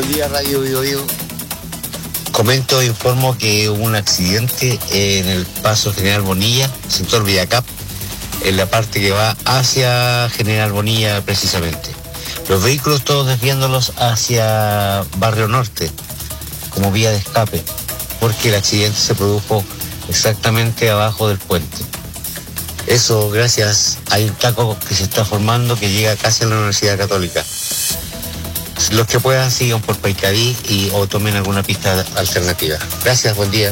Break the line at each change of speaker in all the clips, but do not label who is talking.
buenos días, Radio Bio Bio. Comento e informo que hubo un accidente en el paso General Bonilla, sector Villacap, en la parte que va hacia General Bonilla precisamente. Los vehículos todos desviándolos hacia Barrio Norte, como vía de escape, porque el accidente se produjo exactamente abajo del puente. Eso gracias, hay un taco que se está formando que llega casi a la Universidad Católica. Los que puedan sigan por Paicaví o tomen alguna pista alternativa. Gracias, buen día.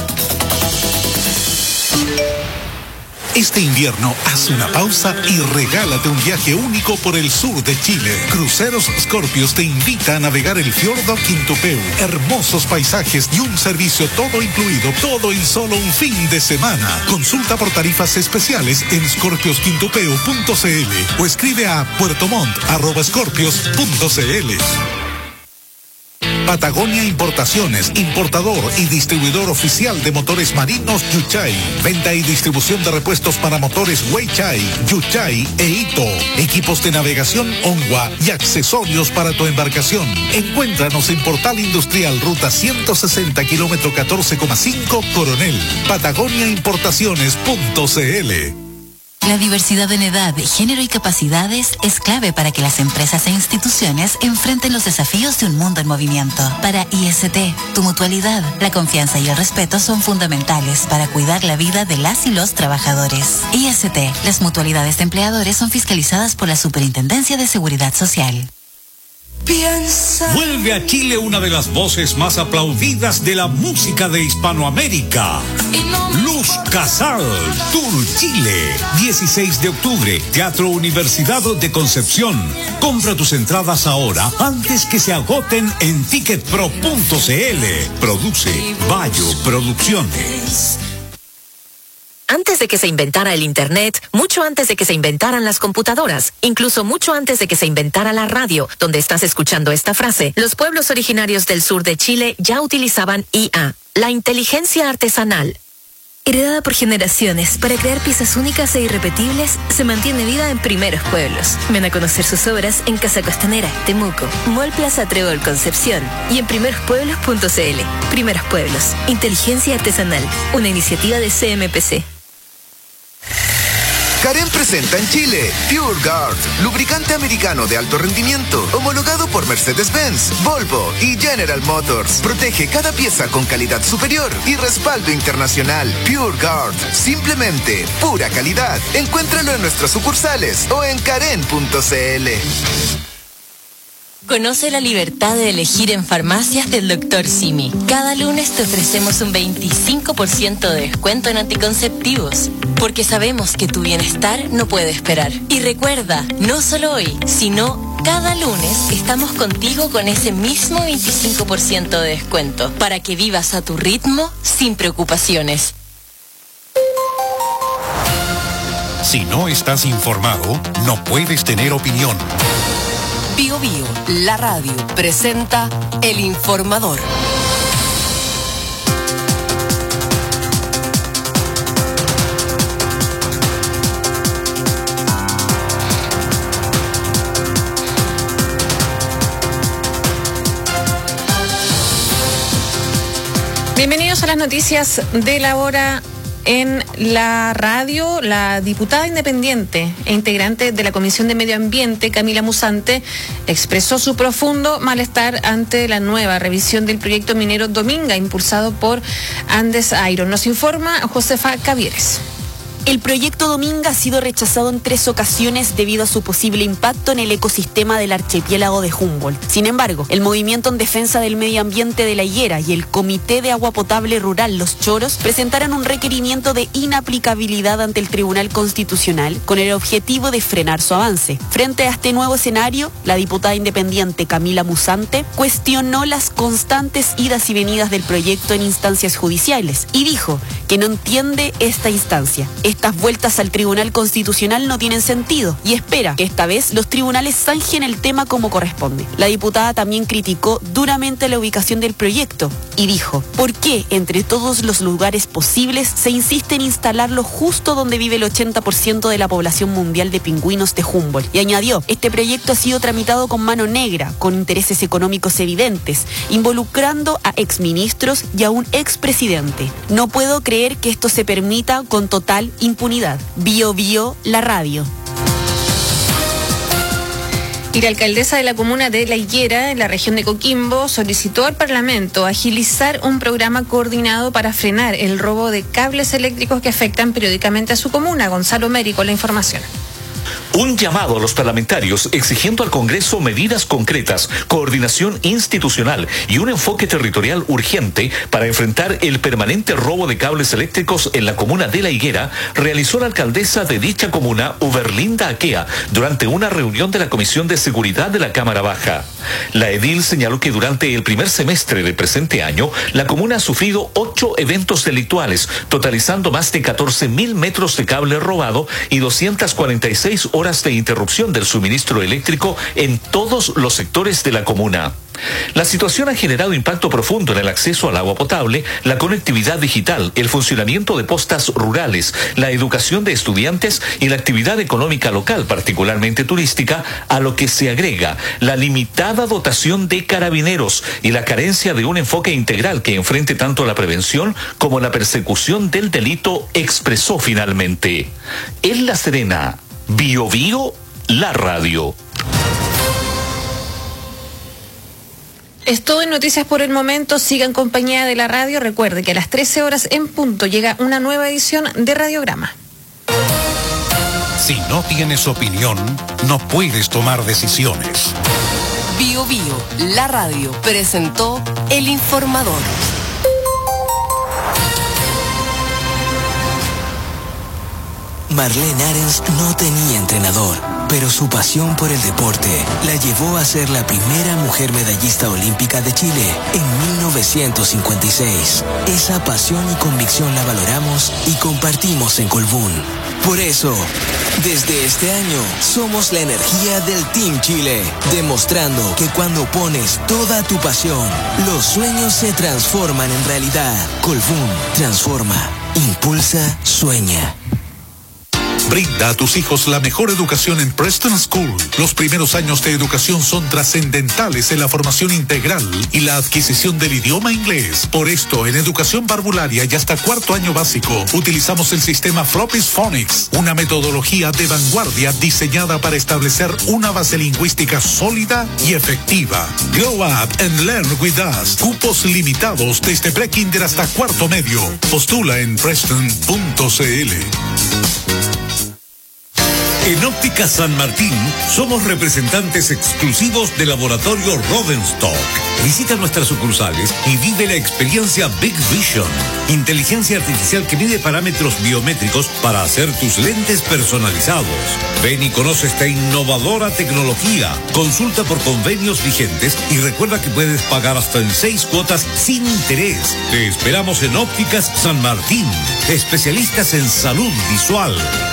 Este invierno, haz una pausa y regálate un viaje único por el sur de Chile. Cruceros Scorpios te invita a navegar el fiordo Quintupeu. Hermosos paisajes y un servicio todo incluido, todo en solo un fin de semana. Consulta por tarifas especiales en scorpiosquintupeu.cl o escribe a puertomont@scorpios.cl. Patagonia Importaciones, importador y distribuidor oficial de motores marinos Yuchai. Venta y distribución de repuestos para motores Weichai, Yuchai e Ito. Equipos de navegación Onwa y accesorios para tu embarcación. Encuéntranos en Portal Industrial Ruta 160 kilómetro 14,5 Coronel. patagoniaimportaciones.cl.
La diversidad en edad, género y capacidades es clave para que las empresas e instituciones enfrenten los desafíos de un mundo en movimiento. Para IST, tu mutualidad, la confianza y el respeto son fundamentales para cuidar la vida de las y los trabajadores. IST, las mutualidades de empleadores son fiscalizadas por la Superintendencia de Seguridad Social.
Vuelve a Chile una de las voces más aplaudidas de la música de Hispanoamérica. Luz Casal, Tour Chile, 16 de octubre, Teatro Universidad de Concepción. Compra tus entradas ahora antes que se agoten en ticketpro.cl. Produce Bayo Producciones.
Antes de que se inventara el Internet, mucho antes de que se inventaran las computadoras, incluso mucho antes de que se inventara la radio, donde estás escuchando esta frase, los pueblos originarios del sur de Chile ya utilizaban IA, la inteligencia artesanal.
Heredada por generaciones para crear piezas únicas e irrepetibles, se mantiene viva en Primeros Pueblos. Ven a conocer sus obras en Casa Costanera, Temuco, Mall Plaza Trébol, Concepción y en primerospueblos.cl. Primeros Pueblos, inteligencia artesanal, una iniciativa de CMPC.
Carén presenta en Chile Pure Guard, lubricante americano de alto rendimiento, homologado por Mercedes-Benz, Volvo y General Motors. Protege cada pieza con calidad superior y respaldo internacional. Pure Guard, simplemente pura calidad. Encuéntralo en nuestras sucursales o en carén.cl.
Conoce la libertad de elegir en farmacias del Dr. Simi. Cada lunes te ofrecemos un 25% de descuento en anticonceptivos, porque sabemos que tu bienestar no puede esperar. Y recuerda, no solo hoy, sino cada lunes estamos contigo con ese mismo 25% de descuento, para que vivas a tu ritmo sin preocupaciones.
Si no estás informado, no puedes tener opinión.
Bio Bio, la radio, presenta El Informador.
Bienvenidos a las noticias de la hora. En la radio, la diputada independiente e integrante de la Comisión de Medio Ambiente, Camila Musante, expresó su profundo malestar ante la nueva revisión del proyecto minero Dominga, impulsado por Andes Iron. Nos informa Josefa Cavieres.
El proyecto Dominga ha sido rechazado en 3 ocasiones debido a su posible impacto en el ecosistema del archipiélago de Humboldt. Sin embargo, el Movimiento en Defensa del Medio Ambiente de la Higuera y el Comité de Agua Potable Rural Los Choros presentaron un requerimiento de inaplicabilidad ante el Tribunal Constitucional con el objetivo de frenar su avance. Frente a este nuevo escenario, la diputada independiente Camila Musante cuestionó las constantes idas y venidas del proyecto en instancias judiciales y dijo que no entiende esta instancia. Estas vueltas al Tribunal Constitucional no tienen sentido y espera que esta vez los tribunales zanjen el tema como corresponde. La diputada también criticó duramente la ubicación del proyecto y dijo: ¿por qué entre todos los lugares posibles se insiste en instalarlo justo donde vive el 80% de la población mundial de pingüinos de Humboldt? Y añadió: este proyecto ha sido tramitado con mano negra, con intereses económicos evidentes, involucrando a exministros y a un expresidente. No puedo creer que esto se permita con total impunidad. Bio Bio, la radio.
Y la alcaldesa de la comuna de La Higuera, en la región de Coquimbo, solicitó al Parlamento agilizar un programa coordinado para frenar el robo de cables eléctricos que afectan periódicamente a su comuna. Gonzalo Meri con la información.
Un llamado a los parlamentarios exigiendo al Congreso medidas concretas, coordinación institucional y un enfoque territorial urgente para enfrentar el permanente robo de cables eléctricos en la comuna de La Higuera, realizó la alcaldesa de dicha comuna, Uberlinda Aquea, durante una reunión de la Comisión de Seguridad de la Cámara Baja. La edil señaló que durante el primer semestre del presente año, la comuna ha sufrido 8 eventos delictuales, totalizando más de 14.000 metros de cable robado y 246 horas de interrupción del suministro eléctrico en todos los sectores de la comuna. La situación ha generado impacto profundo en el acceso al agua potable, la conectividad digital, el funcionamiento de postas rurales, la educación de estudiantes y la actividad económica local, particularmente turística, a lo que se agrega la limitada dotación de carabineros y la carencia de un enfoque integral que enfrente tanto la prevención como la persecución del delito, expresó finalmente. En La Serena, Bio Bio, la radio.
Es todo en Noticias por el momento. Siga en compañía de la radio. Recuerde que a las 13 horas en punto llega una nueva edición de Radiograma.
Si no tienes opinión, no puedes tomar decisiones.
Bio Bio, la radio, presentó El Informador.
Marlene Arens no tenía entrenador, pero su pasión por el deporte la llevó a ser la primera mujer medallista olímpica de Chile en 1956. Esa pasión y convicción la valoramos y compartimos en Colbún. Por eso, desde este año, somos la energía del Team Chile, demostrando que cuando pones toda tu pasión, los sueños se transforman en realidad. Colbún transforma, impulsa, sueña.
Brinda a tus hijos la mejor educación en Preston School. Los primeros años de educación son trascendentales en la formación integral y la adquisición del idioma inglés. Por esto, en educación parvularia y hasta 4º año básico, utilizamos el sistema Floppy Phonics, una metodología de vanguardia diseñada para establecer una base lingüística sólida y efectiva. Grow up and learn with us. Cupos limitados desde prekinder hasta 4º medio. Postula en preston.cl.
En Óptica San Martín somos representantes exclusivos del laboratorio Rodenstock. Visita nuestras sucursales y vive la experiencia Big Vision, inteligencia artificial que mide parámetros biométricos para hacer tus lentes personalizados. Ven y conoce esta innovadora tecnología. Consulta por convenios vigentes y recuerda que puedes pagar hasta en 6 cuotas sin interés. Te esperamos en Ópticas San Martín, especialistas en salud visual.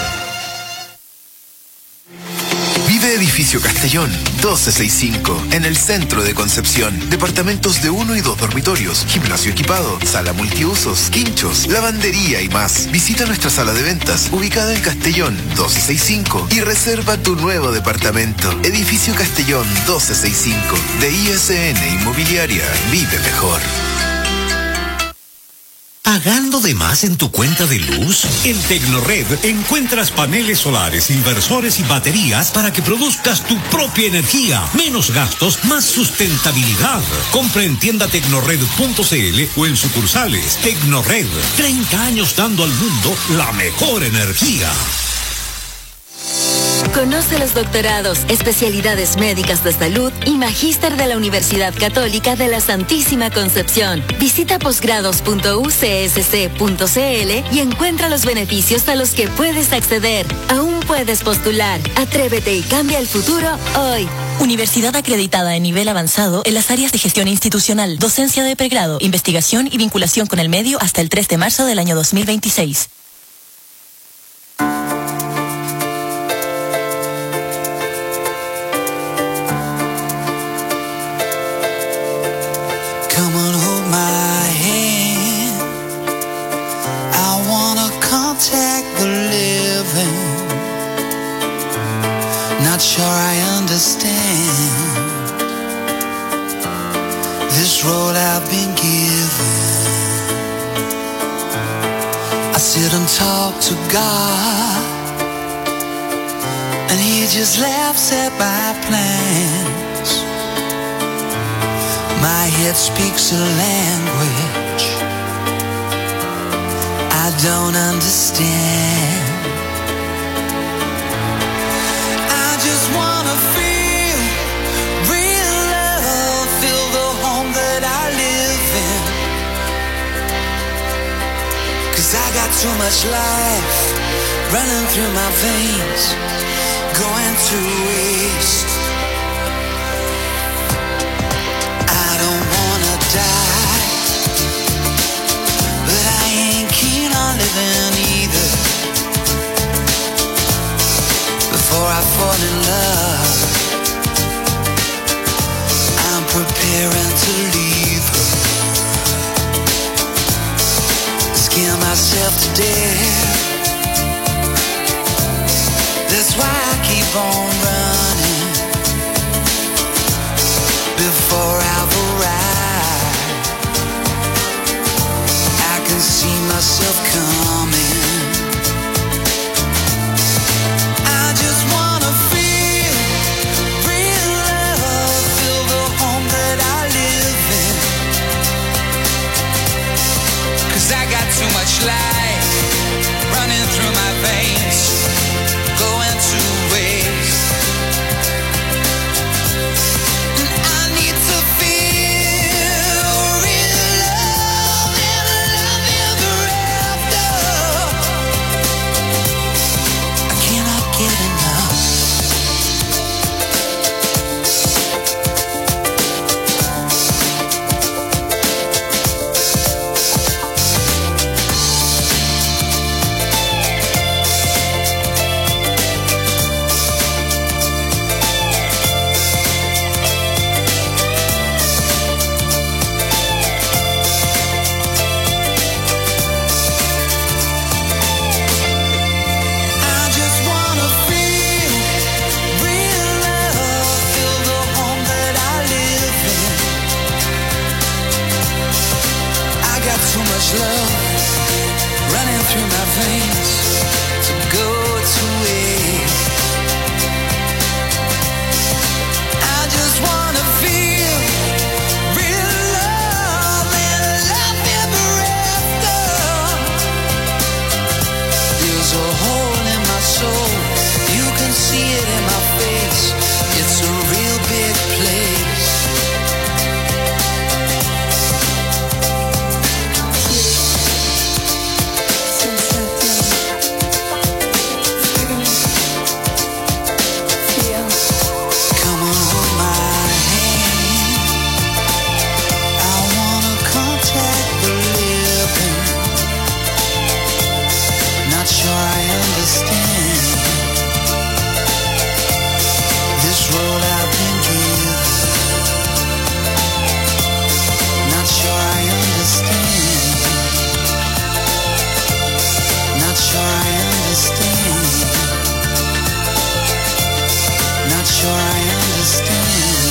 Edificio Castellón, 1265, en el centro de Concepción. Departamentos de 1 y 2 dormitorios, gimnasio equipado, sala multiusos, quinchos, lavandería y más. Visita nuestra sala de ventas, ubicada en Castellón, 1265, y reserva tu nuevo departamento. Edificio Castellón, 1265, de ISN Inmobiliaria. Vive mejor.
¿Pagando de más en tu cuenta de luz? En Tecnored encuentras paneles solares, inversores y baterías para que produzcas tu propia energía. Menos gastos, más sustentabilidad. Compra en tienda tecnored.cl o en sucursales. Tecnored, 30 años dando al mundo la mejor energía.
Conoce los doctorados, especialidades médicas de salud y magíster de la Universidad Católica de la Santísima Concepción. Visita posgrados.ucsc.cl y encuentra los beneficios a los que puedes acceder. Aún puedes postular. Atrévete y cambia el futuro hoy.
Universidad acreditada en nivel avanzado en las áreas de gestión institucional, docencia de pregrado, investigación y vinculación con el medio hasta el 3 de marzo del año 2026.
I've been given. I sit and talk to God, and He just laughs at my plans. My head speaks a language I don't understand. I just wanna feel real love, feel the home that I live in. 'Cause I got too much life running through my veins, going to waste. I don't wanna die, but I ain't keen on living either. Before I fall in love, I'm preparing to leave her. Scare myself to death. That's why I keep on running. Before I've arrived, I can see myself coming. I just wanna feel real love, feel the home that I live in. 'Cause I got too much life running through my veins, going to waste. And I need to feel real love and love ever after. I cannot get enough. I just wanna feel real love, feel the home that I live in. I got too much love running through my veins to go to waste. I just wanna feel real love and love ever after. There's a hole in my soul, you can see it in my face. It's a real big place. Come on, hold my hand. I wanna contact the living. Not sure I understand this road I've been given. Not sure I understand. Not sure I understand. Not sure I understand.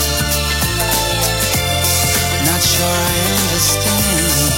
Not sure I understand.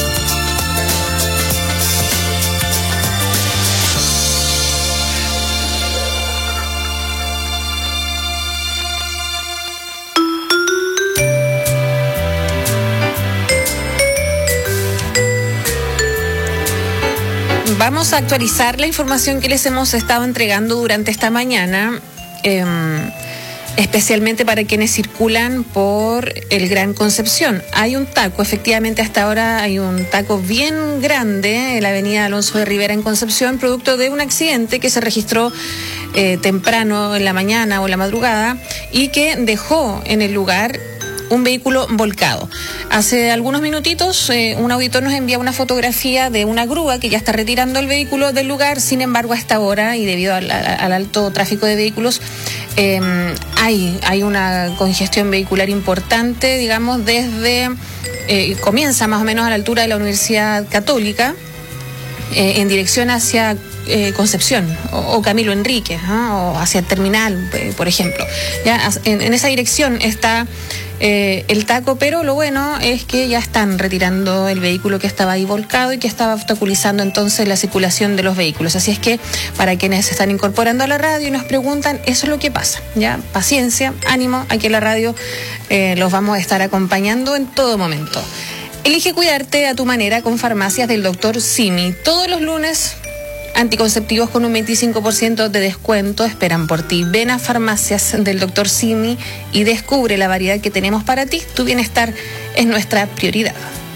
Vamos a actualizar la información que les hemos estado entregando durante esta mañana, especialmente para quienes circulan por el Gran Concepción. Hay un taco, efectivamente hasta ahora hay un taco bien grande en la avenida Alonso de Rivera en Concepción, producto de un accidente que se registró temprano en la mañana o en la madrugada y que dejó en el lugar un vehículo volcado. Hace algunos minutitos un auditor nos envía una fotografía de una grúa que ya está retirando el vehículo del lugar. Sin embargo, a esta hora y debido al alto tráfico de vehículos, hay una congestión vehicular importante, digamos, desde comienza más o menos a la altura de la Universidad Católica en dirección hacia Concepción o Camilo Enríquez, ¿no? O hacia el terminal, por ejemplo. Ya en esa dirección está el taco, pero lo bueno es que ya están retirando el vehículo que estaba ahí volcado y que estaba obstaculizando entonces la circulación de los vehículos. Así es que para quienes se están incorporando a la radio y nos preguntan, eso es lo que pasa. Ya, paciencia, ánimo, aquí en la radio los vamos a estar acompañando en todo momento. Elige cuidarte a tu manera con Farmacias del Dr. Simi. Todos los lunes, anticonceptivos con un 25% de descuento esperan por ti. Ven a Farmacias del Dr. Simi y descubre la variedad que tenemos para ti. Tu bienestar es nuestra prioridad.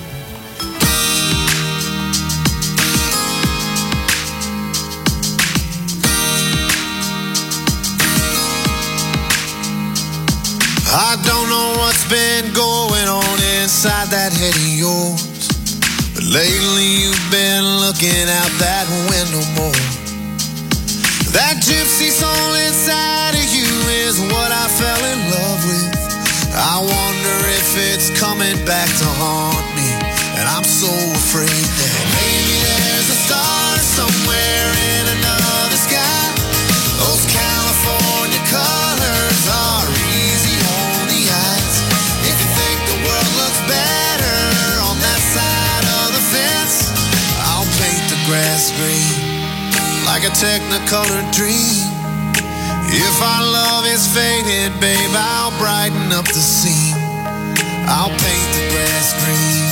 I don't know what's been going on inside that head of yours, but lately you've been looking out that window more. That gypsy soul inside of you is what I fell in love with. I wonder if it's coming back to haunt me, and I'm so afraid that maybe there's a star somewhere in another sky. Those California colors are easy on the eyes. If you think the world looks better on that side of the fence, I'll paint the grass green like a technicolor dream. If our love is faded, babe, I'll brighten up the scene. I'll paint the grass green.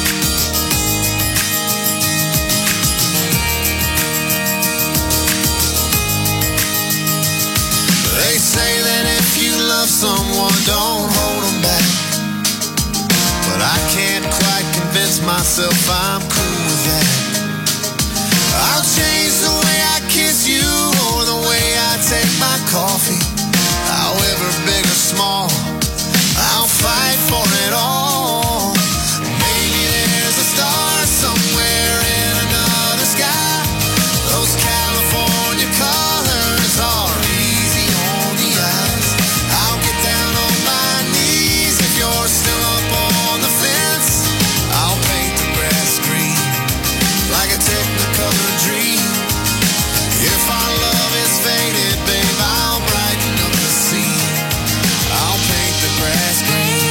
They say that if you love someone, don't hold them back. But I can't quite convince myself I'm cool with that. I'll change the way I kiss you or the way I take my coffee. However big or small, I'll fight for it all. Maybe there's a star somewhere in another sky. Those California colors are easy on the eyes. I'll get down on my knees if you're still up on the fence. I'll paint the grass green like a technicolor dream. If our love is faded, babe, I'll brighten up the scene. I'll paint the grass green.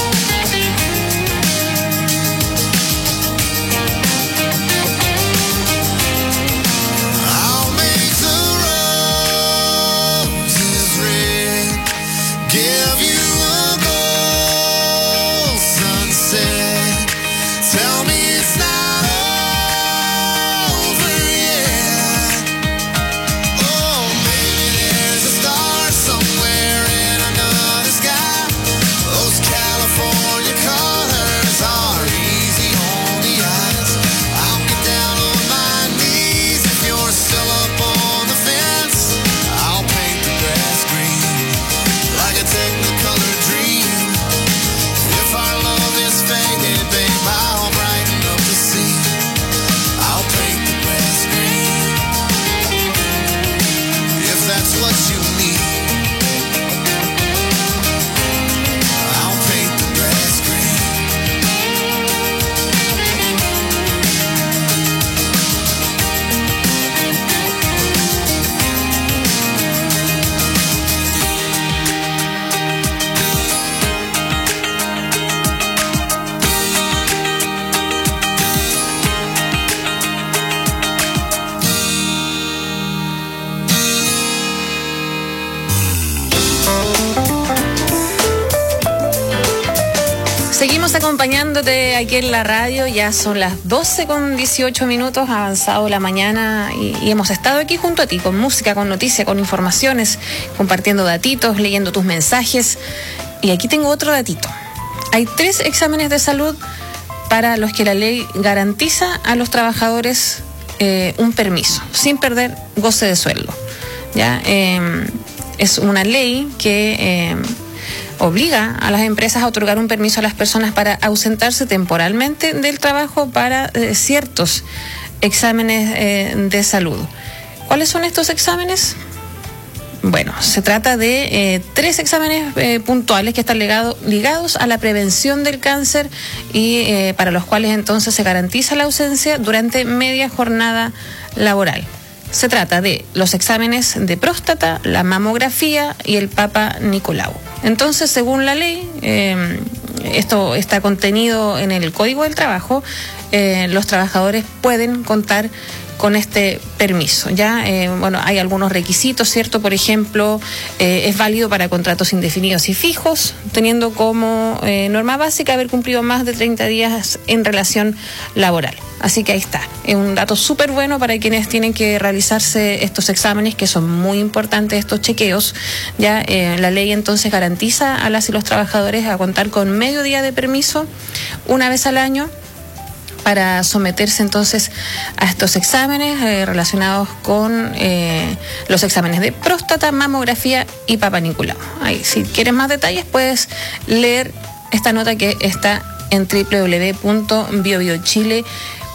I'll make the roses red, give you a gold sunset. Tell me it's not over yet. Oh, maybe there's a star somewhere in another sky. Those California colors are easy on the eyes. I'll get down on my knees if you're still up on the fence. I'll paint the grass green like a technicolor dream. If our love is faded, babe, I'll brighten up the scene. I'll paint the grass green. If that's what you need, I'll paint the grass green.
Seguimos acompañándote aquí en la radio, ya son las 12:18, avanzado la mañana y hemos estado aquí junto a ti con música, con noticias, con informaciones, compartiendo datitos, leyendo tus mensajes. Y aquí tengo otro datito. Hay 3 exámenes de salud para los que la ley garantiza a los trabajadores un permiso, sin perder goce de sueldo. ¿Ya? Es una ley que obliga a las empresas a otorgar un permiso a las personas para ausentarse temporalmente del trabajo para ciertos exámenes de salud. ¿Cuáles son estos exámenes? Bueno, se trata de 3 exámenes puntuales que están ligados a la prevención del cáncer y para los cuales entonces se garantiza la ausencia durante media jornada laboral. Se trata de los exámenes de próstata, la mamografía y el Papa Nicolau. Entonces, según la ley, esto está contenido en el Código del Trabajo, los trabajadores pueden contar con este permiso. Ya, bueno, hay algunos requisitos, ¿cierto? Por ejemplo, es válido para contratos indefinidos y fijos, teniendo como norma básica haber cumplido más de 30 días en relación laboral. Así que ahí está. Es un dato súper bueno para quienes tienen que realizarse estos exámenes, que son muy importantes, estos chequeos. Ya, la ley entonces garantiza a las y los trabajadores a contar con medio día de permiso una vez al año para someterse entonces a estos exámenes relacionados con los exámenes de próstata, mamografía y Papa Nicolau. Ahí, si quieres más detalles, puedes leer esta nota que está en www.biobiochile.cl.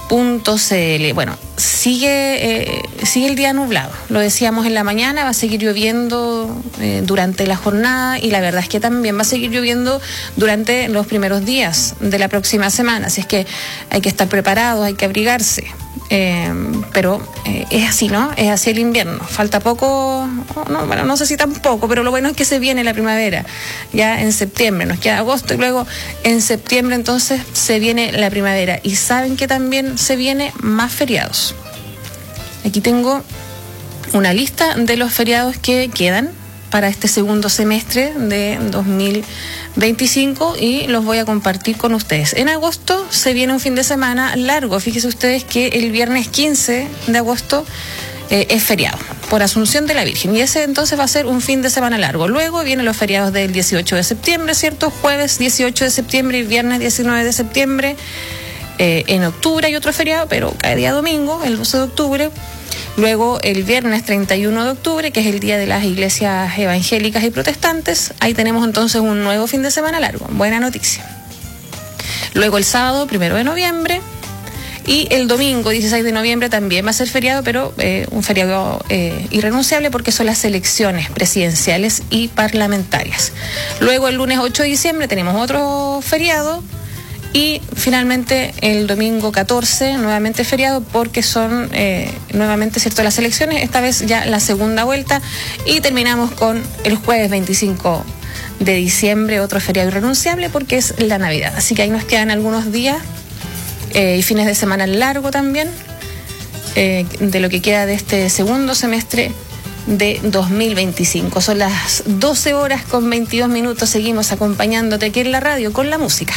Bueno, sigue el día nublado, lo decíamos en la mañana, va a seguir lloviendo durante la jornada y la verdad es que también va a seguir lloviendo durante los primeros días de la próxima semana, así es que hay que estar preparados, hay que abrigarse, pero es así, ¿no? Es así el invierno, falta poco, no sé si tampoco, pero lo bueno es que se viene la primavera, ya en septiembre, nos queda agosto y luego en septiembre entonces se viene la primavera y saben que también se viene más feriados. Aquí tengo una lista de los feriados que quedan para este segundo semestre de 2025 y los voy a compartir con ustedes. En agosto se viene un fin de semana largo. Fíjense ustedes que el viernes 15 de agosto es feriado por Asunción de la Virgen y ese entonces va a ser un fin de semana largo. Luego vienen los feriados del 18 de septiembre, ¿cierto? Jueves 18 de septiembre y viernes 19 de septiembre. En octubre hay otro feriado, pero cae día domingo, el 12 de octubre. Luego el viernes 31 de octubre, que es el día de las iglesias evangélicas y protestantes. Ahí tenemos entonces un nuevo fin de semana largo. Buena noticia. Luego el sábado 1 de noviembre. Y el domingo 16 de noviembre también va a ser feriado, pero un feriado irrenunciable porque son las elecciones presidenciales y parlamentarias. Luego el lunes 8 de diciembre tenemos otro feriado. Y finalmente el domingo 14, nuevamente feriado, porque son nuevamente, ¿cierto?, las elecciones, esta vez ya la segunda vuelta. Y terminamos con el jueves 25 de diciembre, otro feriado irrenunciable, porque es la Navidad. Así que ahí nos quedan algunos días y fines de semana largo también, de lo que queda de este segundo semestre de 2025. Son las 12 horas con 22 minutos. Seguimos acompañándote aquí en la radio con la música.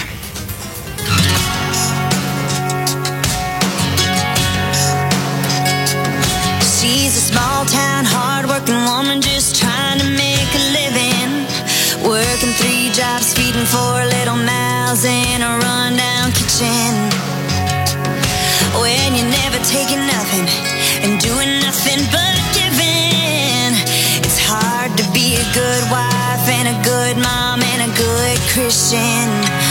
She's a small town, hard-working woman just trying to make a living. Working 3 jobs, feeding 4 little mouths in a rundown kitchen. When you're never taking nothing and doing nothing but giving, it's hard to be a good wife and a good mom and a good Christian.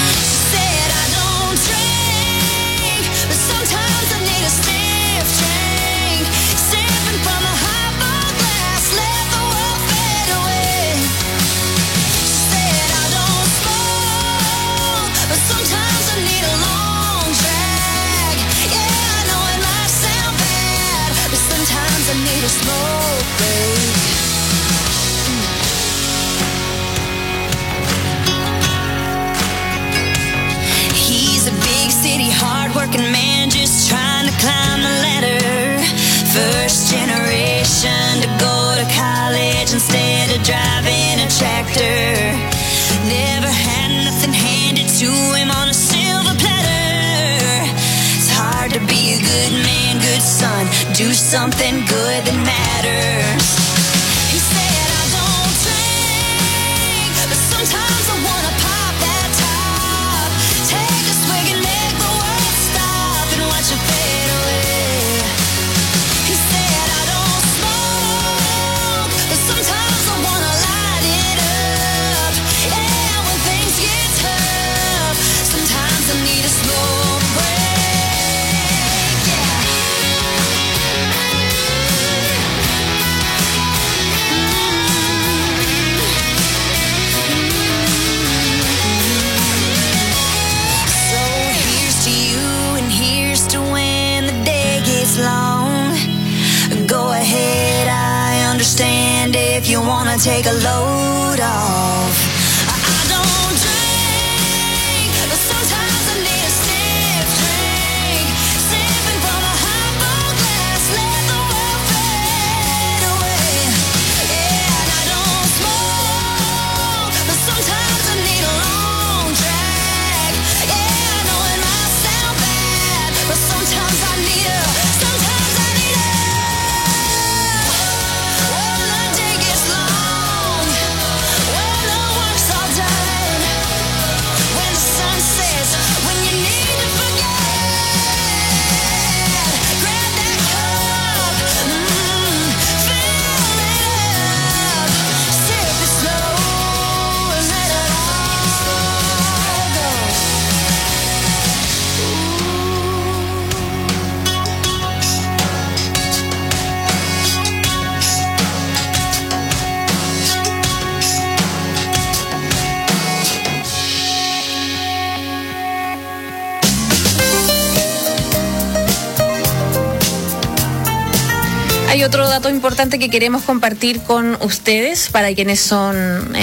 He's a big city, hard-working man just trying to climb the ladder. First generation to go to college instead of driving a tractor. Never had nothing handed to him on a silver platter. It's hard to be a good man, good son, do something good that matters. He said, I don't drink, but sometimes I wanna pop that top. Take a swig and make the world stop and watch it fade away. He said, I don't smoke, but sometimes I wanna light it up. Yeah, when things get tough, sometimes I need a smoke break. Yeah. make you wanna take a load off. I don't drink, but sometimes I need a stiff drink. Sipping from a highball glass, let the world fade away. Yeah, and I don't smoke, but sometimes I need a long drag. Yeah, I know it might sound bad, but sometimes I need a.
Hay otro dato importante que queremos compartir con ustedes para quienes son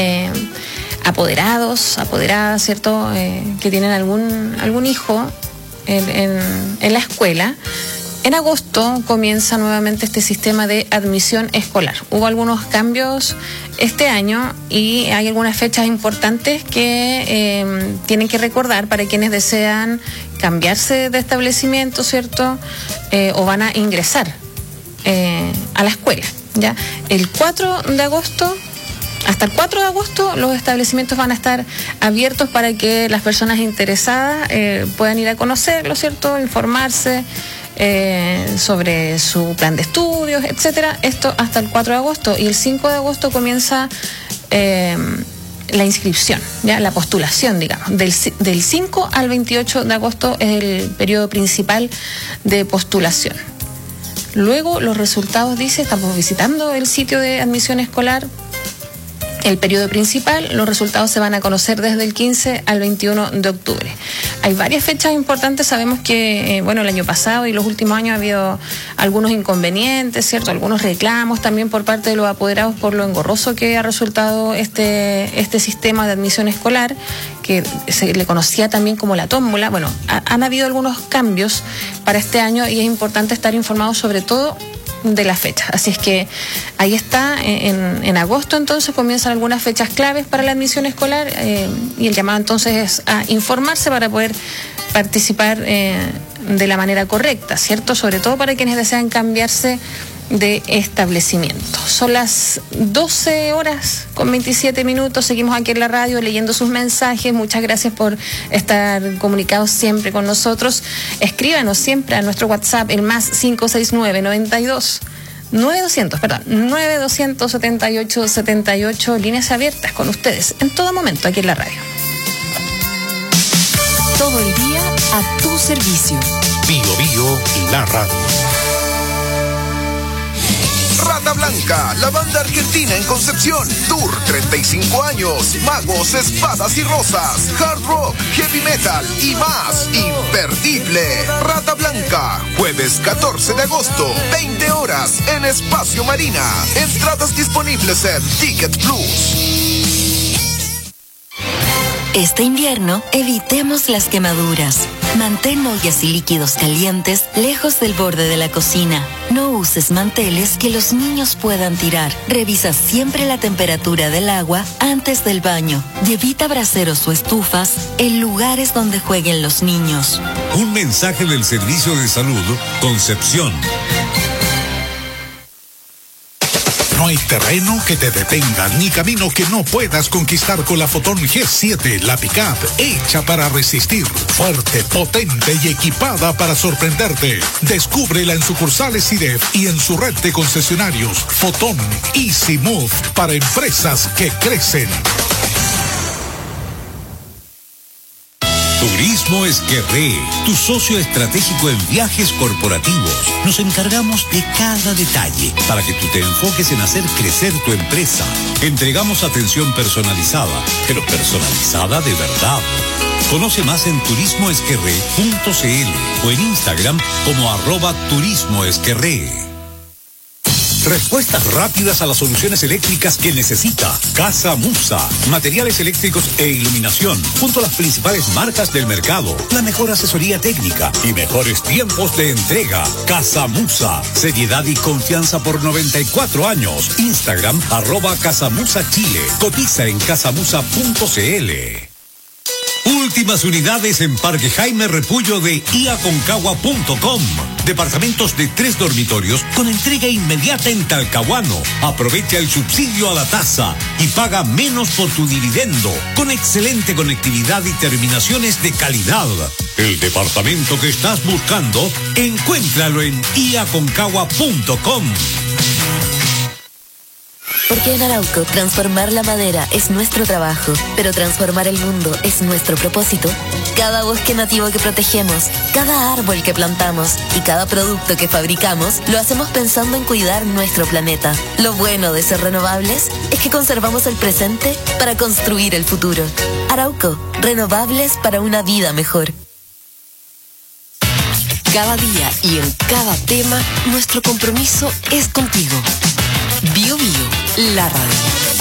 apoderadas, ¿cierto? Que tienen algún hijo en la escuela. En agosto comienza nuevamente este sistema de admisión escolar. Hubo algunos cambios este año y hay algunas fechas importantes que tienen que recordar para quienes desean cambiarse de establecimiento, ¿cierto? O van a ingresar a la escuela, ¿ya? El 4 de agosto, hasta el 4 de agosto, los establecimientos van a estar abiertos para que las personas interesadas puedan ir a conocerlo, ¿cierto? Informarse sobre su plan de estudios, etcétera. Esto hasta el 4 de agosto. Y el 5 de agosto comienza la inscripción, ¿ya? La postulación, digamos. Del 5 al 28 de agosto es el periodo principal de postulación. Luego los resultados, dice, estamos visitando el sitio de admisión escolar, el periodo principal, los resultados se van a conocer desde el 15 al 21 de octubre. Hay varias fechas importantes, sabemos que, el año pasado y los últimos años ha habido algunos inconvenientes, ¿cierto? Algunos reclamos también por parte de los apoderados por lo engorroso que ha resultado este sistema de admisión escolar, que se le conocía también como la tómbola. Bueno, han habido algunos cambios para este año y es importante estar informados sobre todo de las fechas. Así es que ahí está, en agosto entonces comienzan algunas fechas claves para la admisión escolar y el llamado entonces es a informarse para poder participar de la manera correcta, ¿cierto? Sobre todo para quienes desean cambiarse de establecimiento. Son las 12:27. Seguimos aquí en la radio leyendo sus mensajes. Muchas gracias por estar comunicados siempre con nosotros. Escríbanos siempre a nuestro WhatsApp, el más 569-92-900-78-78, líneas abiertas con ustedes en todo momento aquí en la radio.
Todo el día a tu servicio.
Bio Bio, la radio.
Rata Blanca, la banda argentina en Concepción. Tour 35 años. Magos, espadas y rosas. Hard rock, heavy metal y más. Imperdible. Rata Blanca, jueves 14 de agosto, 20 horas en Espacio Marina. Entradas disponibles en Ticket Plus.
Este invierno, evitemos las quemaduras. Mantén ollas y líquidos calientes lejos del borde de la cocina. No uses manteles que los niños puedan tirar. Revisa siempre la temperatura del agua antes del baño. Y evita braseros o estufas en lugares donde jueguen los niños.
Un mensaje del Servicio de Salud, Concepción.
No hay terreno que te detenga, ni camino que no puedas conquistar con la Fotón G7, la pick-up hecha para resistir. Fuerte, potente y equipada para sorprenderte. Descúbrela en sucursales IDEF y en su red de concesionarios. Fotón Easy Move, para empresas que crecen.
Turismo Esquerré, tu socio estratégico en viajes corporativos. Nos encargamos de cada detalle para que tú te enfoques en hacer crecer tu empresa. Entregamos atención personalizada, pero personalizada de verdad. Conoce más en turismoesquerré.cl o en Instagram como @turismoesquerré. Respuestas rápidas a las soluciones eléctricas que necesita. Casa Musa. Materiales eléctricos e iluminación. Junto a las principales marcas del mercado. La mejor asesoría técnica y mejores tiempos de entrega. Casa Musa. Seriedad y confianza por 94 años. Instagram @Casamusa Chile. Cotiza en casamusa.cl. Últimas unidades en Parque Jaime Repullo de iaconcagua.com. Departamentos de 3 dormitorios con entrega inmediata en Talcahuano. Aprovecha el subsidio a la tasa y paga menos por tu dividendo, con excelente conectividad y terminaciones de calidad. El departamento que estás buscando, encuéntralo en iaconcagua.com.
Porque en Arauco, transformar la madera es nuestro trabajo, pero transformar el mundo es nuestro propósito. Cada bosque nativo que protegemos, cada árbol que plantamos y cada producto que fabricamos, lo hacemos pensando en cuidar nuestro planeta. Lo bueno de ser renovables es que conservamos el presente para construir el futuro. Arauco, renovables para una vida mejor.
Cada día y en cada tema, nuestro compromiso es contigo. Bio Bio, la radio.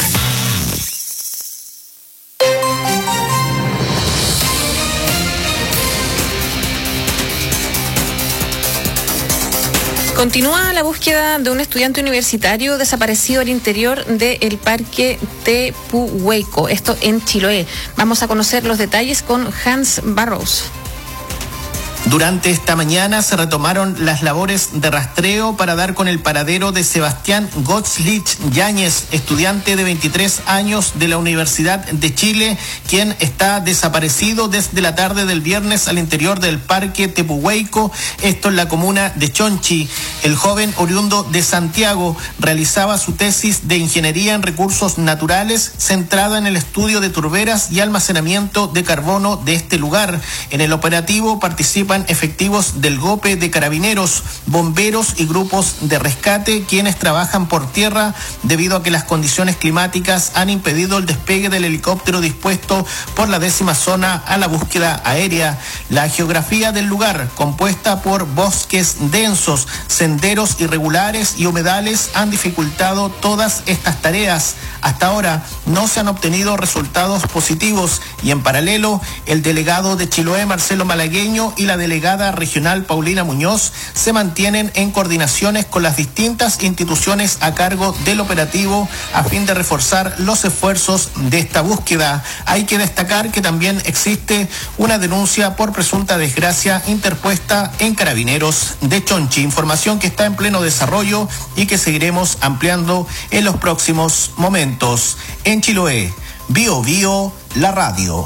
Continúa la búsqueda de un estudiante universitario desaparecido al interior del Parque Tepuhueco, esto en Chiloé. Vamos a conocer los detalles con Hans Barros.
Durante esta mañana se retomaron las labores de rastreo para dar con el paradero de Sebastián Gottslich Yáñez, estudiante de 23 años de la Universidad de Chile, quien está desaparecido desde la tarde del viernes al interior del Parque Tepuhueco, esto en la comuna de Chonchi. El joven oriundo de Santiago realizaba su tesis de Ingeniería en Recursos Naturales centrada en el estudio de turberas y almacenamiento de carbono de este lugar. En el operativo participan efectivos del GOPE de Carabineros, bomberos y grupos de rescate, quienes trabajan por tierra debido a que las condiciones climáticas han impedido el despegue del helicóptero dispuesto por la 10ª zona a la búsqueda aérea. La geografía del lugar, compuesta por bosques densos, senderos irregulares y humedales, han dificultado todas estas tareas. Hasta ahora no se han obtenido resultados positivos y en paralelo el delegado de Chiloé, Marcelo Malagueño, y la delegada regional Paulina Muñoz se mantienen en coordinaciones con las distintas instituciones a cargo del operativo a fin de reforzar los esfuerzos de esta búsqueda. Hay que destacar que también existe una denuncia por presunta desgracia interpuesta en Carabineros de Chonchi, información que está en pleno desarrollo y que seguiremos ampliando en los próximos momentos. En Chiloé, Bio Bio, la radio.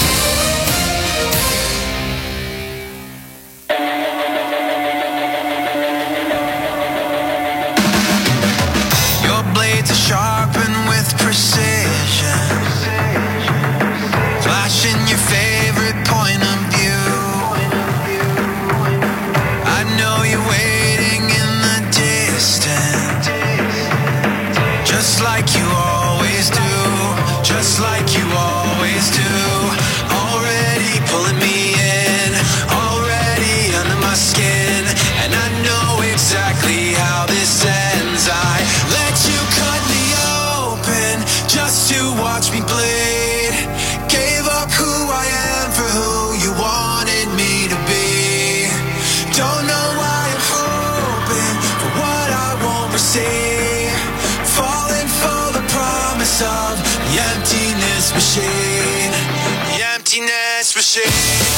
Sharpen with precision, flashing your favorite point of view. I know you're waiting in the distance, just like you always do, just like you always do. Already pulling me in, already under my skin, and I know exactly how this ends. I let you cut me open just to watch me bleed. Gave up who I am for who you wanted me to be. Don't know why I'm hoping for what I won't receive. Falling for the promise of the emptiness machine. The emptiness machine.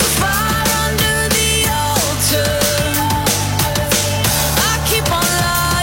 Keep on lying.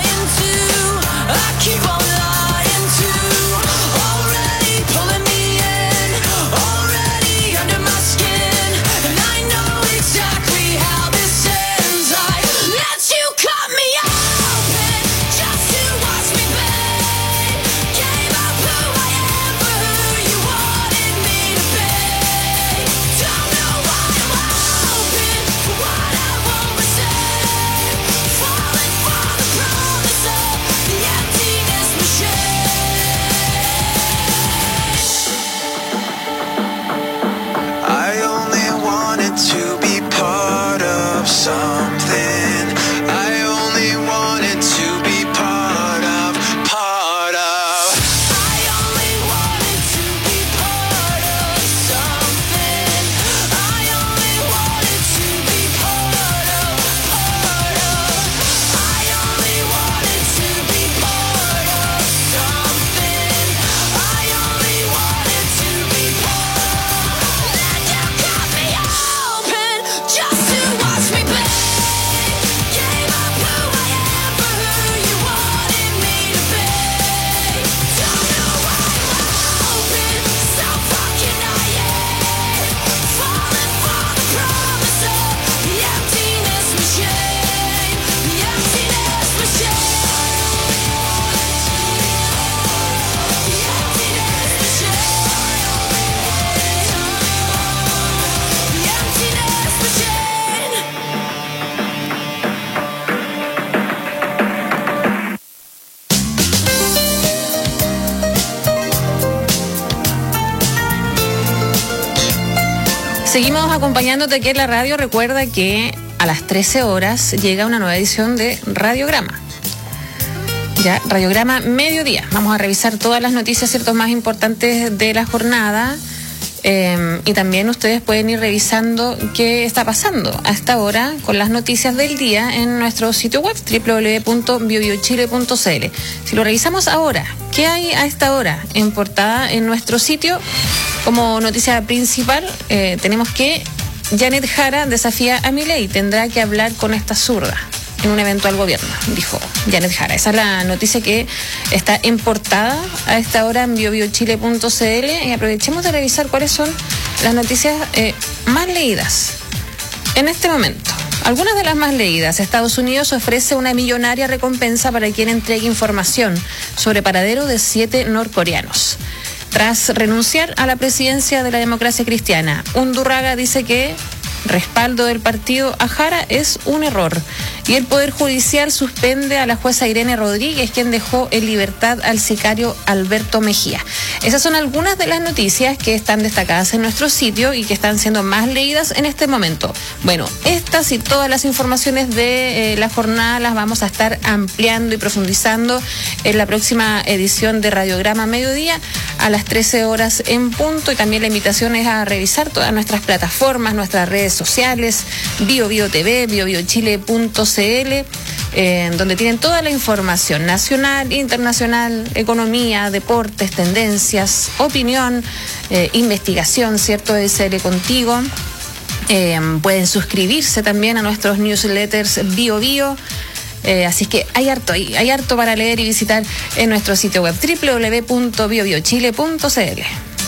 Seguimos acompañándote aquí en la radio. Recuerda que a las 13 horas llega una nueva edición de Radiograma. Ya, Radiograma Mediodía. Vamos a revisar todas las noticias, ciertos más importantes de la jornada. Y también ustedes pueden ir revisando qué está pasando a esta hora con las noticias del día en nuestro sitio web www.biobiochile.cl. Si lo revisamos ahora, ¿qué hay a esta hora en portada en nuestro sitio? Como noticia principal, tenemos que Janet Jara desafía a Milei, tendrá que hablar con esta zurda en un eventual gobierno, dijo Janet Jara. Esa es la noticia que está en portada a esta hora en biobiochile.cl, y aprovechemos de revisar cuáles son las noticias más leídas en este momento. Algunas de las más leídas: Estados Unidos ofrece una millonaria recompensa para quien entregue información sobre paradero de 7 norcoreanos. Tras renunciar a la presidencia de la Democracia Cristiana, Undurraga dice que respaldo del partido a Jara es un error, y el Poder Judicial suspende a la jueza Irene Rodríguez, quien dejó en libertad al sicario Alberto Mejía. Esas son algunas de las noticias que están destacadas en nuestro sitio y que están siendo más leídas en este momento. Bueno, estas y todas las informaciones de la jornada las vamos a estar ampliando y profundizando en la próxima edición de Radiograma Mediodía a las 13 horas en punto, y también la invitación es a revisar todas nuestras plataformas, nuestras redes sociales, BioBioTV, biobiochile.cl, donde tienen toda la información nacional, internacional, economía, deportes, tendencias, opinión, investigación, ¿cierto? SL Contigo. Pueden suscribirse también a nuestros newsletters BioBio. Así que hay harto para leer y visitar en nuestro sitio web www.biobiochile.cl.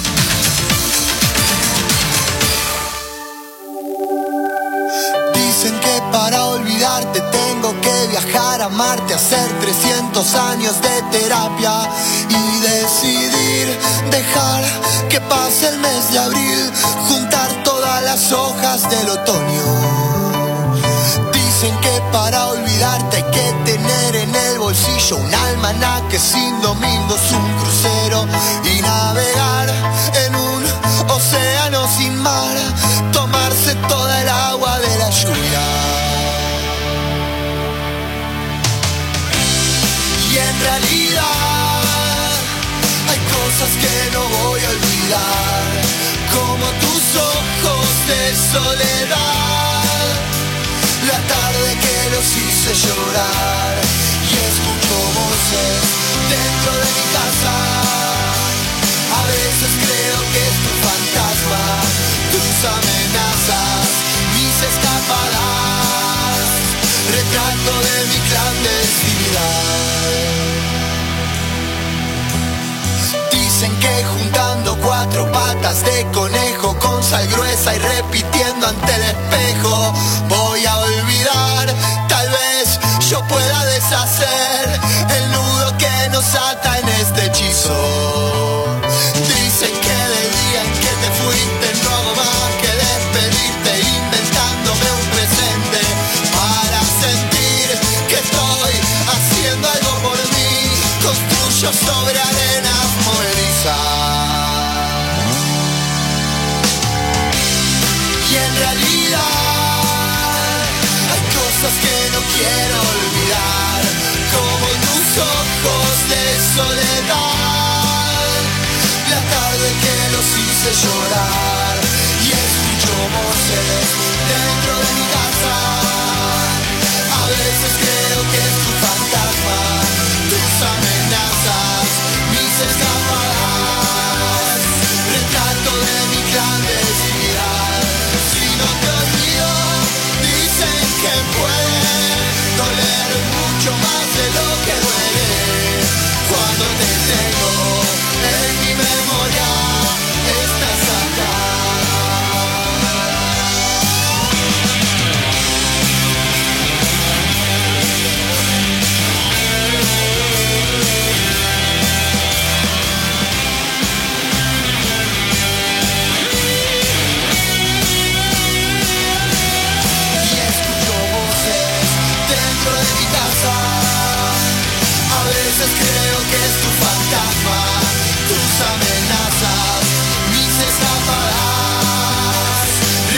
Dicen que para olvidarte tengo que viajar a Marte, hacer 300 años de terapia y decidir dejar que pase el mes de abril, juntar todas las hojas del otoño. Dicen que para olvidarte hay que tener en el bolsillo un almanaque sin domingos, un crucero y navegar en un océano sin mar, tomarse toda el agua de la lluvia. Y en realidad hay cosas que no voy a olvidar, como tus ojos de soledad, la tarde que los hice llorar, y escucho voces dentro de mi casa. A veces creo que es tu fantasma, tus amenazas, mis escapadas, retrato de mi clandestinidad. Dicen que juntando 4 patas de conejo con sal gruesa y repitiendo ante el espejo voy a olvidar. Tal vez yo pueda deshacer el nudo que nos ata en este hechizo. Dicen que del día en que te fuiste no hago más que despedirte, inventándome un presente para sentir que estoy haciendo algo por mí. Construyo sobre arenas movedizas. Y en realidad hay cosas que no quiero olvidar, como tus ojos de soledad, la tarde que los hice llorar, y escucho voces dentro de mi casa. A veces creo que es tu fantasma, tus amenazas, mis escapadas, retrato de mi clandestinidad. Si no te olvido, dicen que puede doler mucho más de lo que duele cuando te tengo en mi memoria. Estás acá. Y escucho voces dentro de mi casa. A veces creo que es tu fantasma, tus amenazas, mis escapadas,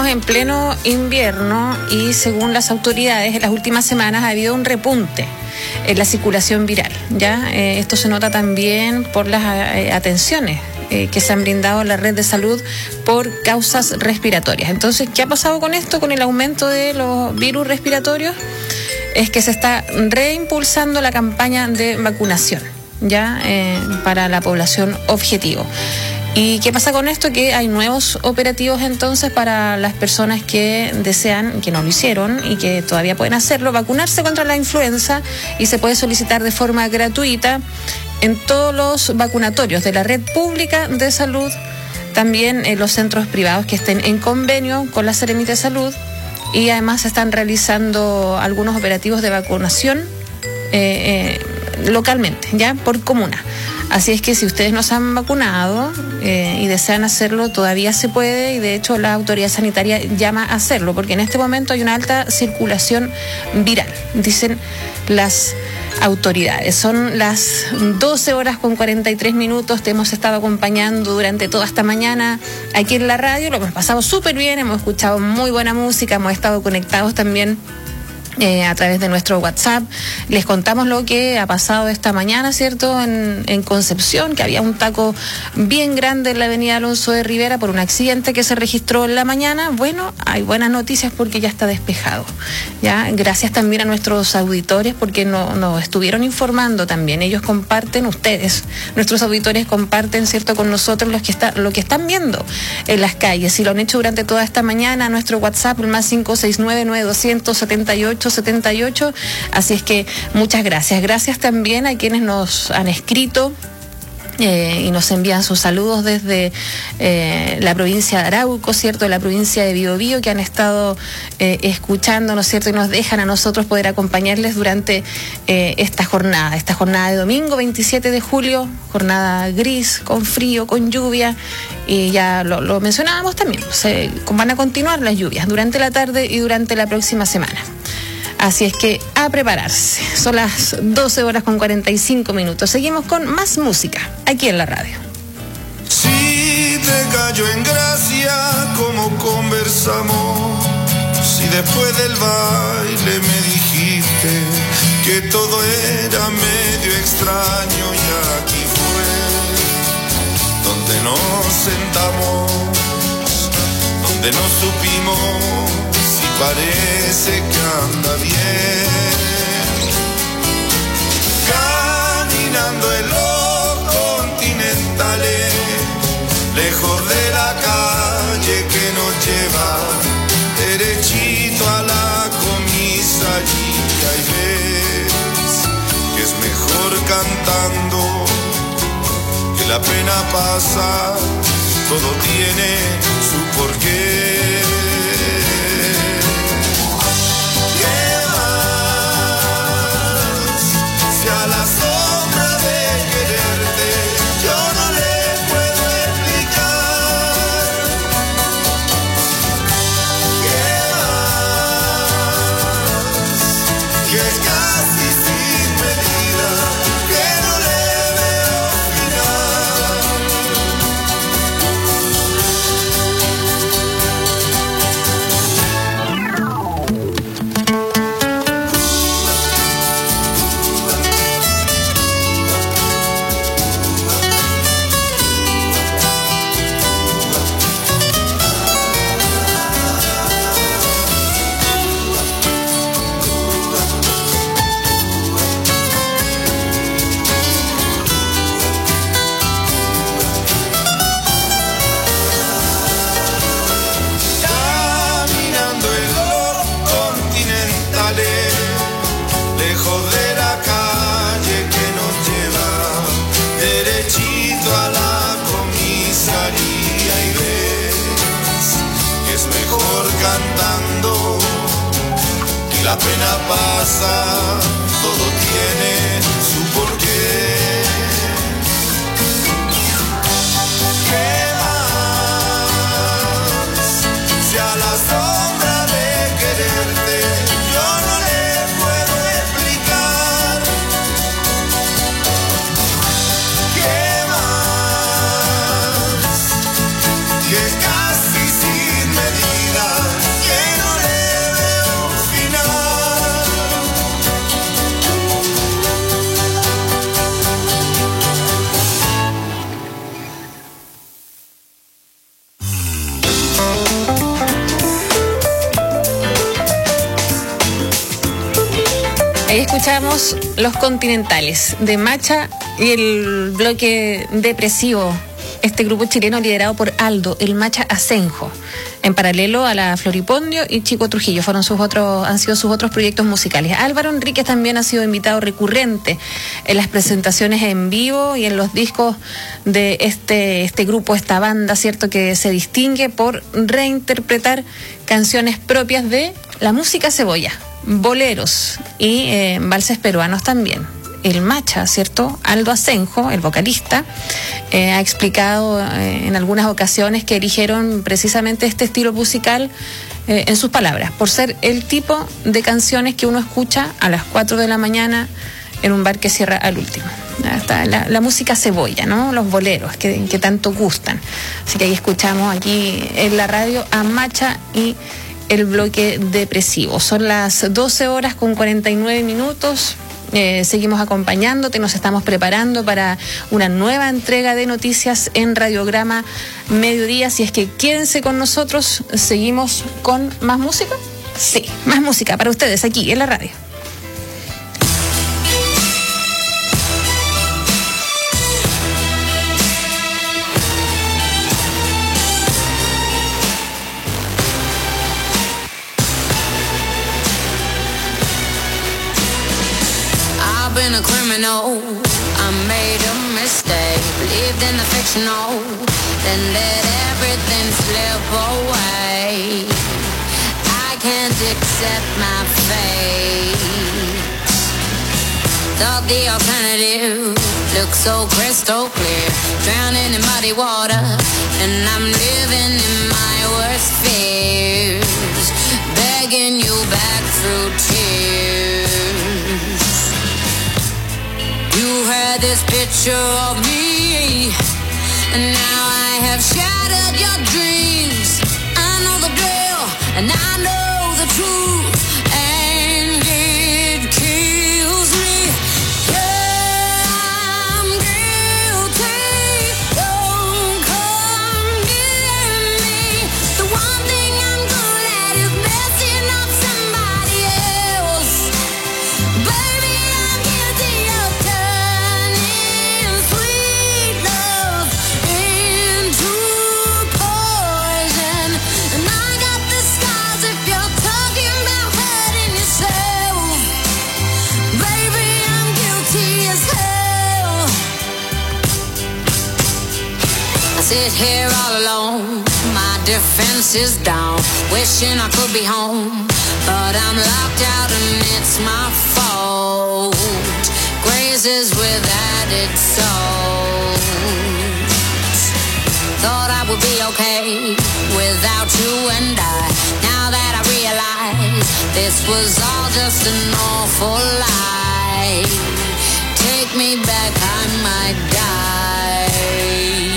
Estamos en pleno invierno y según las autoridades en las últimas semanas ha habido un repunte en la circulación viral. ¿Ya? Esto se nota también por las atenciones que se han brindado a la red de salud por causas respiratorias. Entonces, ¿qué ha pasado con esto, con el aumento de los virus respiratorios? Es que se está reimpulsando la campaña de vacunación, ¿ya? Para la población objetivo. ¿Y qué pasa con esto? Que hay nuevos operativos entonces para las personas que desean, que no lo hicieron y que todavía pueden hacerlo, vacunarse contra la influenza, y se puede solicitar de forma gratuita en todos los vacunatorios de la red pública de salud, también en los centros privados que estén en convenio con la Seremita de Salud, y además se están realizando algunos operativos de vacunación localmente, ya por comuna. Así es que si ustedes no se han vacunado y desean hacerlo, todavía se puede, y de hecho la autoridad sanitaria llama a hacerlo, porque en este momento hay una alta circulación viral, dicen las autoridades. Son las 12:43. Te hemos estado acompañando durante toda esta mañana aquí en la radio, lo hemos pasado súper bien, hemos escuchado muy buena música, hemos estado conectados también a través de nuestro WhatsApp. Les contamos lo que ha pasado esta mañana, ¿cierto? En Concepción, que había un taco bien grande en la avenida Alonso de Rivera por un accidente que se registró en la mañana. Bueno, hay buenas noticias porque ya está despejado. ¿Ya? Gracias también a nuestros auditores porque nos estuvieron informando también. Ellos comparten, ustedes, nuestros auditores comparten, ¿cierto?, con nosotros lo que están viendo en las calles. Y lo han hecho durante toda esta mañana. Nuestro WhatsApp, el más 569-9278-78. Así es que muchas gracias. Gracias también a quienes nos han escrito y nos envían sus saludos desde la provincia de Arauco, ¿cierto?, la provincia de Biobío, que han estado escuchándonos, ¿cierto?, y nos dejan a nosotros poder acompañarles durante esta jornada de domingo 27 de julio, jornada gris, con frío, con lluvia, y ya lo mencionábamos también, van a continuar las lluvias durante la tarde y durante la próxima semana. Así es que a prepararse. Son las 12:45. Seguimos con más música aquí en la radio.
Si te cayó en gracia como conversamos, si después del baile me dijiste que todo era medio extraño, y aquí fue donde nos sentamos, donde nos supimos. Parece que anda bien, caminando en los continentales, lejos de la calle que nos lleva derechito a la comisaría, y ves que es mejor cantando, que la pena pasa, todo tiene su porqué. A la sombra de quererte, yo no le puedo explicar qué más, que es casi sin medida, que no le veo la pena pasa, todo tiene su porqué. ¿Qué más? Si a la sombra de quererte yo no le puedo explicar. ¿Qué más? Que es casi sin medida.
Ahí escuchamos Los Continentales de Macha y el bloque depresivo. Este grupo chileno liderado por Aldo, el Macha Asenjo, en paralelo a la Floripondio y Chico Trujillo, han sido sus otros proyectos musicales. Álvaro Enríquez también ha sido invitado recurrente en las presentaciones en vivo y en los discos de este grupo, esta banda, cierto, que se distingue por reinterpretar canciones propias de la música cebolla, boleros y valses peruanos también. El Macha, ¿cierto? Aldo Asenjo, el vocalista, ha explicado en algunas ocasiones que eligieron precisamente este estilo musical, en sus palabras, por ser el tipo de canciones que uno escucha a las 4 de la mañana en un bar que cierra al último. La música cebolla, ¿no? Los boleros que tanto gustan. Así que ahí escuchamos aquí en la radio a Macha y el bloque depresivo. Son las 12:49. Seguimos acompañándote, nos estamos preparando para una nueva entrega de noticias en Radiograma Mediodía. Si es que quédense con nosotros, seguimos con más música. Sí, más música para ustedes aquí en la radio.
Been a criminal, I made a mistake, believed in the fictional, then let everything slip away. I can't accept my fate. Thought the alternative looked so crystal clear, drowning in muddy water, and I'm living in my worst fears, begging you back through tears. You had this picture of me, and now I have shattered your dreams. I know the drill, and I know the truth, and it kills me. Yeah, I'm guilty, don't come near me. The one thing I'm good at is messing up somebody else. Baby, I'm guilty of turning sweet love into poison. And I got the scars if you're talking about hurting yourself. Baby, I'm guilty as hell. I sit here all alone, my defense is down, wishing I could be home, but I'm locked out and it's my fault. Grazes with added salt. Thought I would be okay without you and I. Now that I realize this was all just an awful lie. Take me back, I might die.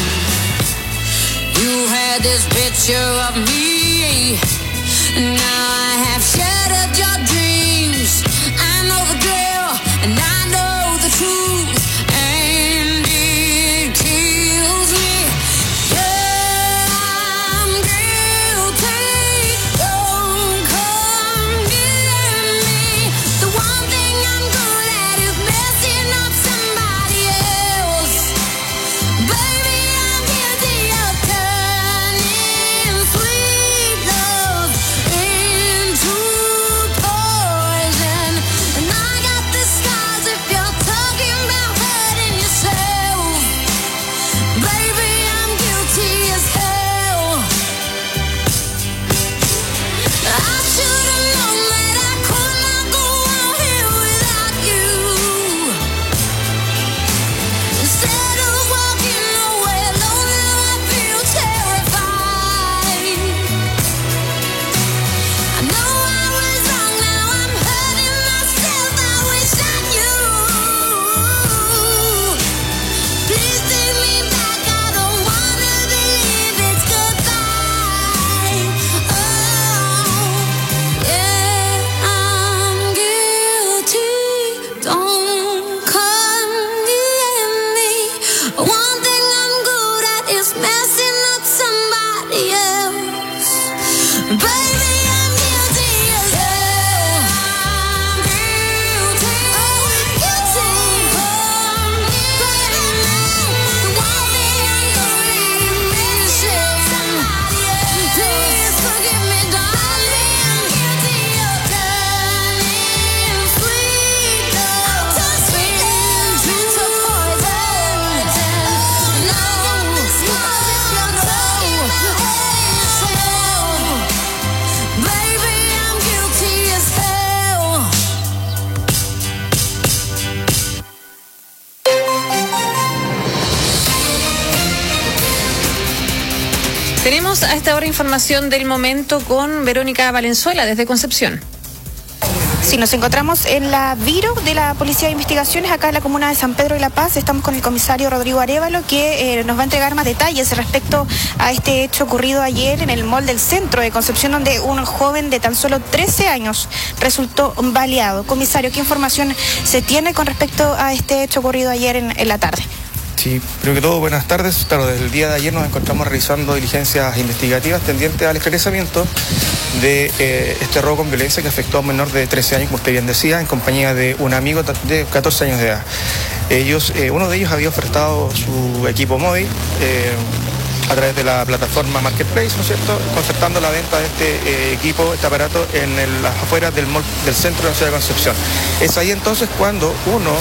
You had this picture of me, and now I have shattered your dreams. I know the drill, and I know the truth, and it kills me. Yeah, I'm guilty, don't come near me. The one thing I'm good at is messing up somebody else. Baby, I'm guilty of turning sweet love into
Tenemos a esta hora información del momento con Verónica Valenzuela desde Concepción.
Sí, nos encontramos en la Viro de la Policía de Investigaciones, acá en la comuna de San Pedro de la Paz. Estamos con el comisario Rodrigo Arévalo, que nos va a entregar más detalles respecto a este hecho ocurrido ayer en el mall del centro de Concepción, donde un joven de tan solo 13 años resultó baleado. Comisario, ¿qué información se tiene con respecto a este hecho ocurrido ayer en la tarde?
Sí, primero que todo, buenas tardes. Claro, desde el día de ayer nos encontramos realizando diligencias investigativas tendientes al esclarecimiento de este robo con violencia que afectó a un menor de 13 años, como usted bien decía, en compañía de un amigo de 14 años de edad. Uno de ellos había ofertado su equipo móvil a través de la plataforma Marketplace, ¿no es cierto?, concertando la venta de este equipo, este aparato, en las afueras del mall del centro de la ciudad de Concepción. Es ahí entonces cuando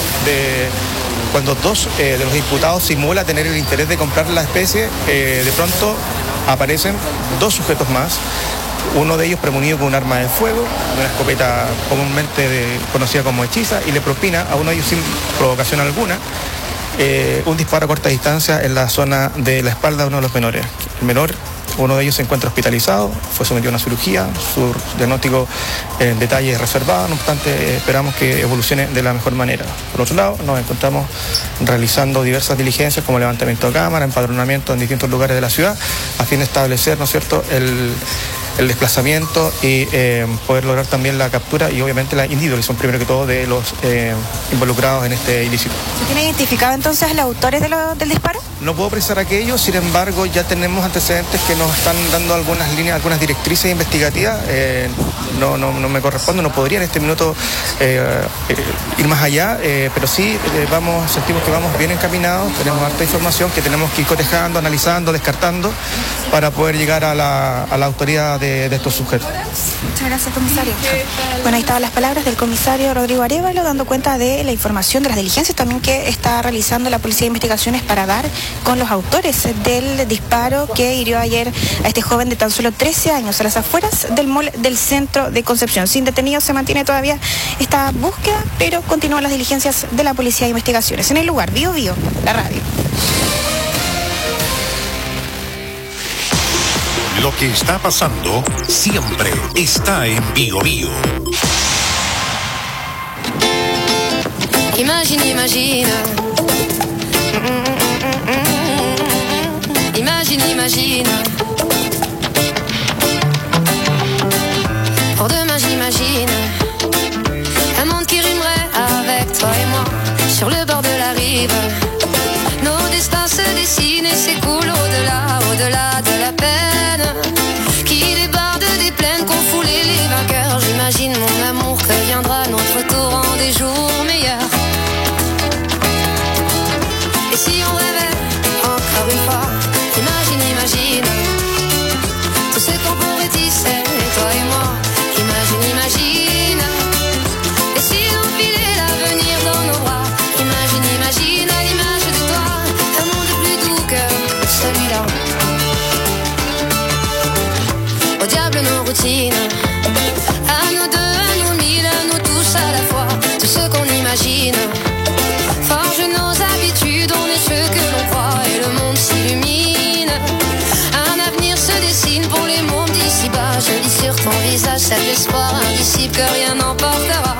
dos de los imputados simula tener el interés de comprar la especie, de pronto aparecen dos sujetos más, uno de ellos premunido con un arma de fuego, una escopeta comúnmente conocida como hechiza, y le propina a uno de ellos sin provocación alguna un disparo a corta distancia en la zona de la espalda de uno de los menores. El menor, uno de ellos se encuentra hospitalizado, fue sometido a una cirugía, su diagnóstico en detalle es reservado, no obstante esperamos que evolucione de la mejor manera. Por otro lado, nos encontramos realizando diversas diligencias como levantamiento de cámara, empadronamiento en distintos lugares de la ciudad, a fin de establecer, ¿no es cierto?, el desplazamiento y poder lograr también la captura y obviamente la individualización, primero que todo, de los involucrados en este ilícito.
¿Se tiene identificado entonces los autores del disparo?
No puedo precisar aquello, sin embargo ya tenemos antecedentes que nos están dando algunas líneas, algunas directrices investigativas. No me corresponde, no podría en este minuto ir más allá, pero sí sentimos que vamos bien encaminados, tenemos harta información que tenemos que ir cotejando, analizando, descartando para poder llegar a la autoridad de estos sujetos.
Muchas gracias, comisario. Bueno, ahí estaban las palabras del comisario Rodrigo Arévalo, dando cuenta de la información de las diligencias también que está realizando la Policía de Investigaciones para dar con los autores del disparo que hirió ayer a este joven de tan solo 13 años a las afueras del mall del centro de Concepción. Sin detenidos se mantiene todavía esta búsqueda, pero continúan las diligencias de la Policía de Investigaciones. En el lugar, Bio Bio, la radio.
Lo que está pasando siempre está en Bio Bio.
Imagine, imagine. Imagine, imagine. Pour demain j'imagine un monde qui rimerait avec toi et moi sur le bord de la rive. Nos destins se dessinent et s'écoulent au-delà, au-delà de la peine qui déborde des plaines qu'ont foulé les vainqueurs. J'imagine mon amour que viendra notre tour en des jours meilleurs. Et si on rêvait encore une fois, imagine, imagine tout ce qu'on pourrait tisser, toi et moi. Imagine, imagine. Et si on filait l'avenir dans nos bras, imagine, imagine à l'image de toi, un monde plus doux que celui-là. Au diable nos routines, à nous deux, à nous mille, à nous tous à la fois, tout ce qu'on imagine. Forge nos habitudes, on est ce que l'on croit et le monde s'illumine. Un avenir se dessine pour les mondes d'ici-bas. Je lis sur ton visage cet espoir indicible que rien n'emportera.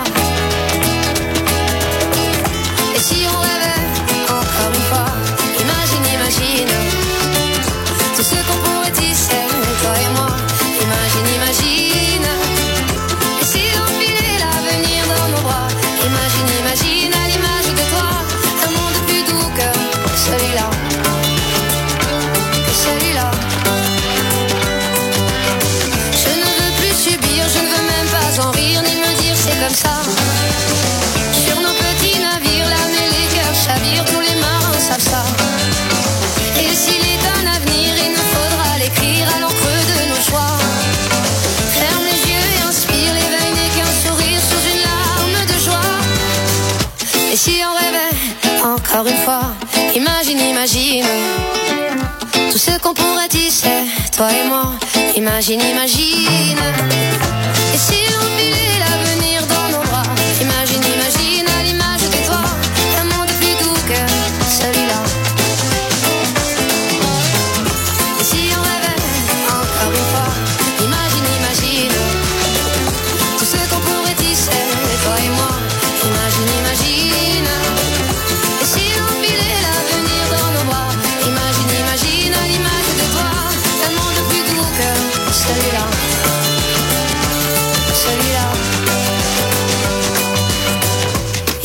Et si on rêvait encore une fois, imagine, imagine tout ce qu'on pourrait tisser, toi et moi. Imagine, imagine. Et si on filait l'avenir dans nos bras, imagine, imagine à l'image de toi, un monde plus doux que celui-là, que celui-là. Je ne veux plus subir, je ne veux même pas en rire, ni me dire c'est comme ça. Sur nos petits navires, l'âme et les cœurs chavirent, tous les marins savent ça. Et s'il est un avenir, il nous faudra l'écrire à l'encre de nos choix. Ferme les yeux et inspire, l'éveil n'est qu'un sourire sous une larme de joie. Et si on rêvait encore une fois, imagine, imagine tout ce qu'on pourrait tisser, toi et moi. Imagine, imagine. Et si on filait l'avenir dans nos bras, imagine, imagine à l'image de toi, un monde plus doux que celui-là. Et si on rêvait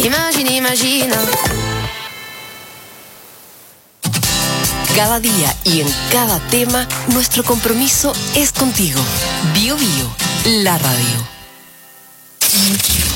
Imagina.
Cada día y en cada tema, nuestro compromiso es contigo. Bio Bio, la radio.